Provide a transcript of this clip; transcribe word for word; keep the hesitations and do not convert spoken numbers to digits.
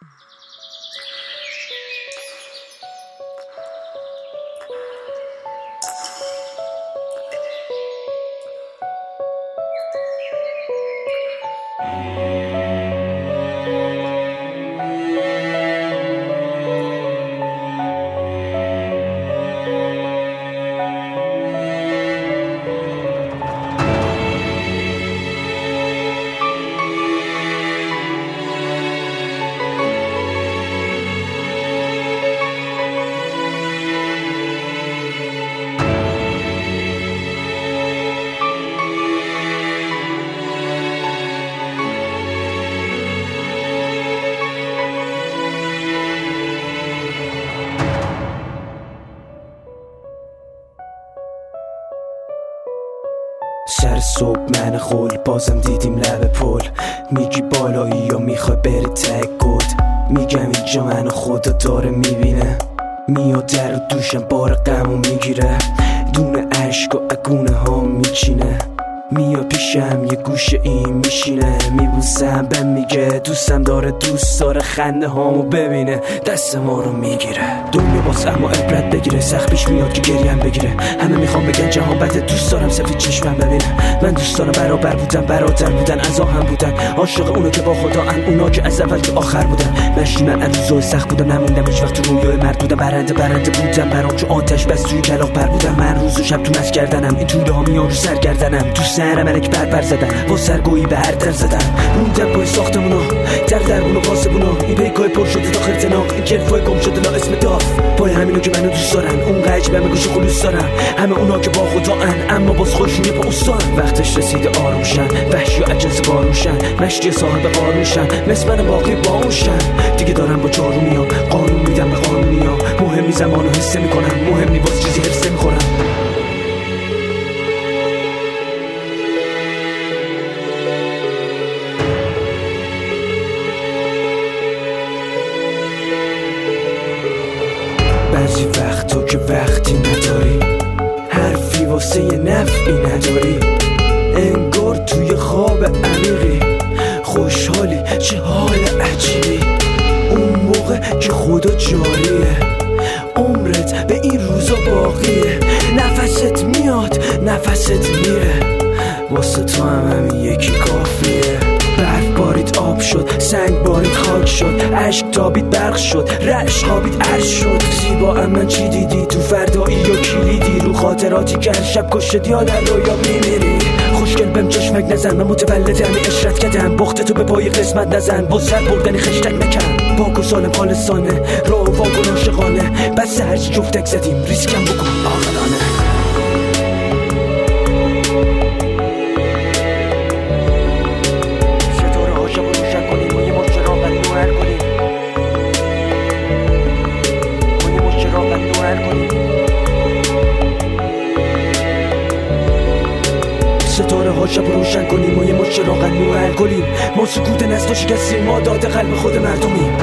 سر صبح من خول بازم دیدیم لب پل. میگی بالایی یا میخوای بری تک گود. میگم اینجا منو خدا داره میبینه. میاد در و دوشم بار غمو میگیره. دونه عشق و اگونه ها میچینه. میاد پیشم یه گوشه این میشینه. میبوسم بهم میگه دوستم داره، دوست داره خنده هامو ببینه. دست ما رو میگیره. دنیا باز اما عبرت بگیره. سخت پیش میاد که گریم بگیره. همه میخوام بگن جهان بده، دوست دارم سفید چشمم ببینه. من دوست دارم برابر بودن، برادر بودن، از آهن بودن. عاشق اونو که با خدا ان، اونا که از اول که آخر بودن. مشتی من از روزای سخت بودم، نموندم هیچ وقت تو رویای مرد بودم. برنده برنده بودم برام چون آتش بس توی کلاغ پر بودم. من روز و شب تو مس کردنم، این توله ها میان رو سر گردنم. تو سرم ملک بر بر زدن، با سرگویی به هر در زدن. موندم پای ساختمونا، در دربون و پاسبونا. این بیگای پر شده داخل تناق، این کلفای گم شده لا اسم داف. پای همینو که منو دوست دارن، اون قج به گوش خلوص دارن. همه اونا که با خدا ان، اما باز خودشون یه پا استان. وقتش رسیده آروم شن، وحشی و عجز بارون شن. مشتی صاحب قارون شن، مثل من باقی باون شن. دیگه دارم با جارو میام، قانون میدم به قانونیا. مهمی زمانو حس میکنم، مهمی باز چیزی حفظ میخورم. بعضی وقتا که وقتی نداری، حرفی واسه یه نفعی نداری. انگار توی خواب عمیقی، خوشحالی چه حال عجیبی. اون موقع که خدا جاریه، عمرت به این روزا باقیه. نفست میاد نفست میره، واسه تو هم همین یکی کافیه. برف بارید آب شد، سنگ بارید خاک شد. عشق تابید برق شد، رعش خوابید عرش شد. زیبا اما چی دیدی تو فردایی یا کلیدی؟ رو خاطراتی که هر شب کشت یا در رویا میمیری. خوشگل بهم چشمک نزن، من متولد همین اشرت کردم. بخت تو به پای قسمت نزن، با سر بردنی خشتک نکن. باکو سالم خالصانه، راه و واگن عاشقانه. بس هرچی جفتک زدیم، ریسکم بکن عاقلانه. ستاره ها شب روشن کنیم و یه مشت راغن نور کنیم. ما سکوت نسل و شکستیم، ما داده قلب خود مردمی.